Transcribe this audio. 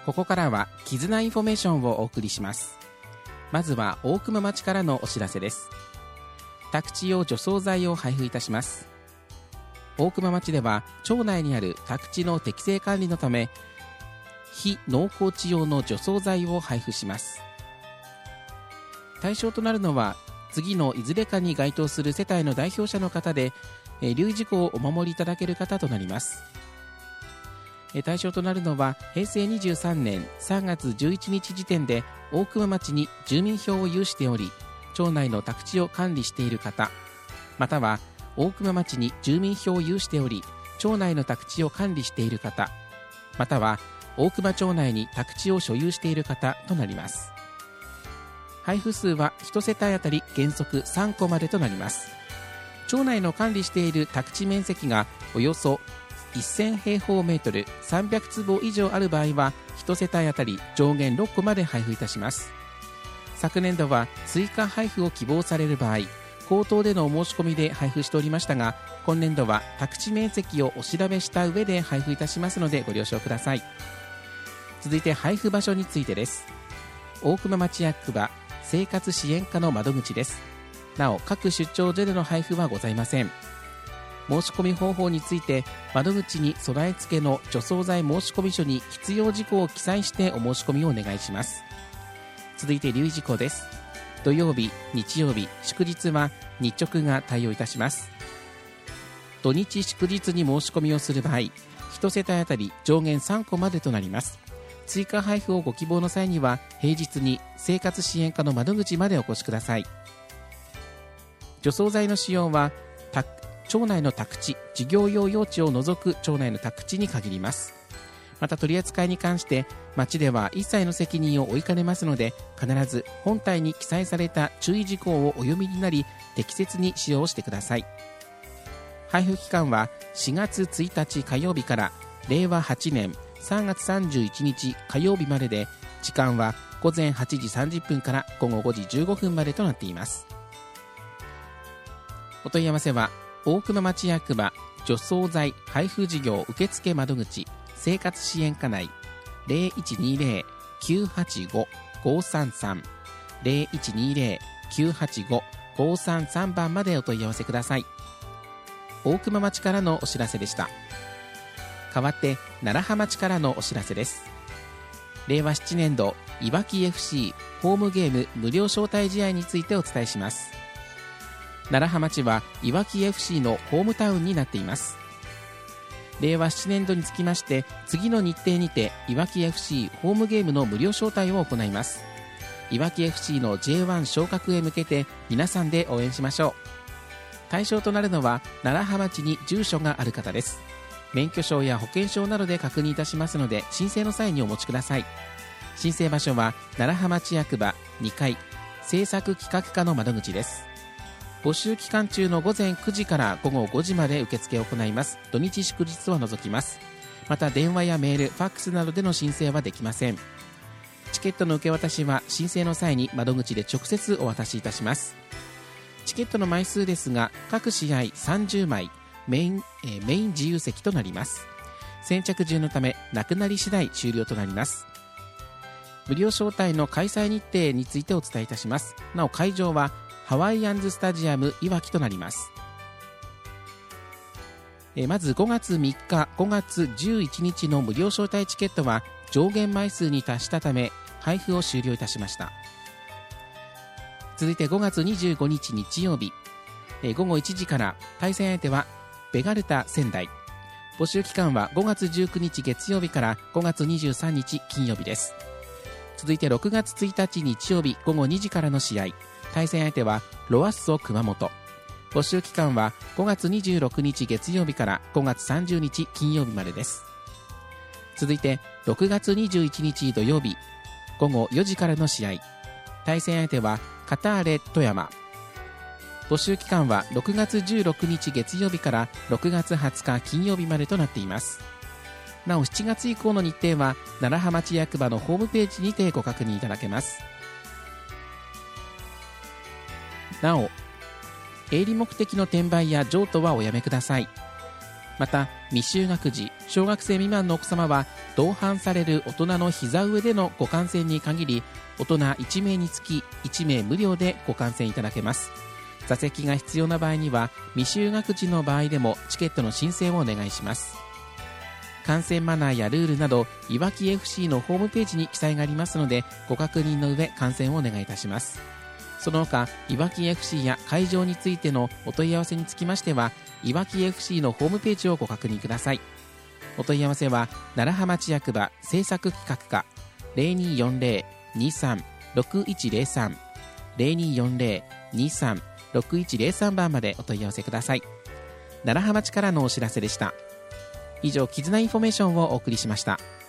ここからは絆インフォメーションをお送りします。まずは大熊町からのお知らせです。宅地用除草剤を配布いたします。大熊町では町内にある宅地の適正管理のため、非農耕地用の除草剤を配布します。対象となるのは次のいずれかに該当する世帯の代表者の方で、留意事項をお守りいただける方となります。対象となるのは平成23年3月11日時点で大熊町に住民票を有しており、町内の宅地を管理している方、または大熊町に住民票を有しており町内の宅地を管理している方、または大熊町内に宅地を所有している方となります。配布数は1世帯当たり原則3個までとなります。町内の管理している宅地面積がおよそ1000平方メートル300坪以上ある場合は1世帯当たり上限6個まで配布いたします。昨年度は追加配布を希望される場合、口頭でのお申し込みで配布しておりましたが、今年度は宅地面積をお調べした上で配布いたしますのでご了承ください。続いて配布場所についてです。大熊町役場生活支援課の窓口です。なお各出張所での配布はございません。申し込み方法について窓口に備え付けの除草剤申込書に必要事項を記載してお申し込みをお願いします。続いて留意事項です。土曜日、日曜日、祝日は日直が対応いたします。土日祝日に申し込みをする場合、1世帯当たり上限3個までとなります。追加配布をご希望の際には平日に生活支援課の窓口までお越しください。除草剤の使用は町内の宅地、事業用用地を除く町内の宅地に限ります。また取り扱いに関して町では一切の責任を負いかねますので、必ず本体に記載された注意事項をお読みになり適切に使用してください。配布期間は4月1日火曜日から令和8年3月31日火曜日までで、時間は午前8時30分から午後5時15分までとなっています。お問い合わせは大熊町役場除草剤配布事業受付窓口生活支援課内 0120-985-533 0120-985-533 番までお問い合わせください。大熊町からのお知らせでした。代わって楢葉町からのお知らせです。令和7年度いわき FC ホームゲーム無料招待試合についてお伝えします。楢葉町はいわき FC のホームタウンになっています。令和7年度につきまして次の日程にていわき FC ホームゲームの無料招待を行います。いわき FC の J1 昇格へ向けて皆さんで応援しましょう。対象となるのは楢葉町に住所がある方です。免許証や保険証などで確認いたしますので申請の際にお持ちください。申請場所は楢葉町役場2階政策企画課の窓口です。募集期間中の午前9時から午後5時まで受付を行います。土日祝日は除きます。また電話やメール、ファックスなどでの申請はできません。チケットの受け渡しは申請の際に窓口で直接お渡しいたします。チケットの枚数ですが各試合30枚メイン自由席となります。先着順のためなくなり次第終了となります。無料招待の開催日程についてお伝えいたします。なお会場はハワイアンズスタジアムいわきとなります。まず5月3日5月11日の無料招待チケットは上限枚数に達したため配布を終了いたしました。続いて5月25日日曜日、午後1時から対戦相手はベガルタ仙台。募集期間は5月19日月曜日から5月23日金曜日です。続いて6月1日日曜日午後2時からの試合、対戦相手はロアッソ熊本。募集期間は5月26日月曜日から5月30日金曜日までです。続いて6月21日土曜日午後4時からの試合、対戦相手はカターレ富山。募集期間は6月16日月曜日から6月20日金曜日までとなっています。なお7月以降の日程は楢葉町役場のホームページにてご確認いただけます。なお営利目的の転売や譲渡はおやめください。また未就学児小学生未満のお子様は同伴される大人の膝上でのご観戦に限り、大人1名につき1名無料でご観戦いただけます。座席が必要な場合には未就学児の場合でもチケットの申請をお願いします。観戦マナーやルールなどいわき FC のホームページに記載がありますので、ご確認の上観戦をお願いいたします。その他、いわき FC や会場についてのお問い合わせにつきましては、いわき FC のホームページをご確認ください。お問い合わせは楢葉町役場制作企画課 0240-23-6103 0240-23-6103 番までお問い合わせください。楢葉町からのお知らせでした。以上、絆インフォメーションをお送りしました。